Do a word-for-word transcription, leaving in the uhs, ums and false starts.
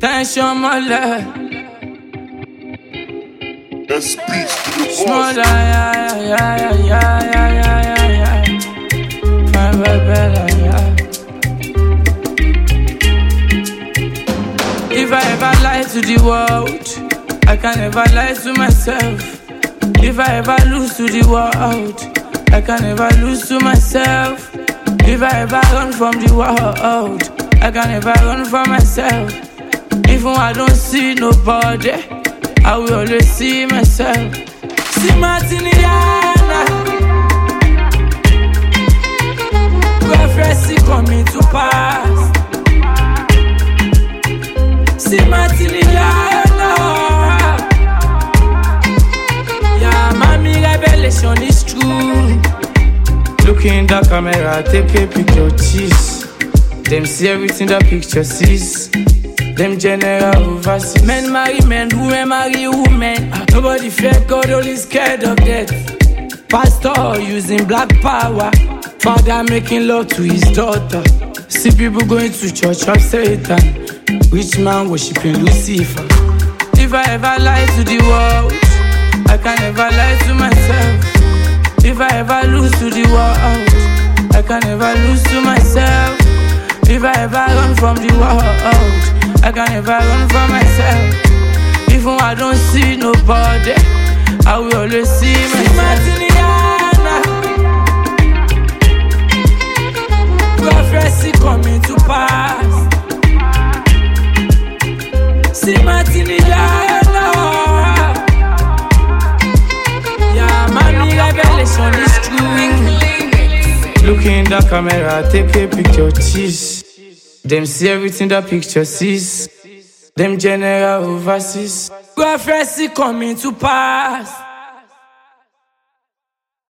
Tension mole. That's beats to the Small, boss. yeah, yeah, yeah, yeah, yeah, yeah, yeah, yeah. My baby, yeah. If I ever lie to the world, I can never lie to myself. If I ever lose to the world, I can never lose to myself. If I ever run from the world, I can never run from myself. Even when I don't see nobody, I will always see myself. See Martiniana, prophecy coming to pass. See Martiniana, yeah, mommy revelation is true. Look in the camera, take a picture, cheese. Them see everything the picture sees. Them general overseas. Men marry men, women marry women. Nobody fear God, only scared of death. Pastor using black power. Father making love to his daughter. See people going to church of Satan. Rich man worshiping Lucifer. If I ever lie to the world, I can never lie to myself. If I ever lose to the world, I can never lose to myself. If I ever run from the world, I can never run from myself. Even when I don't see nobody, I will always see myself. Prophecy coming to pass. See Martiniana, yeah, mommy revelation is true. Look in the camera, take a picture, cheese. Them see everything the picture sees. Them general overseas. Prophecy coming to pass.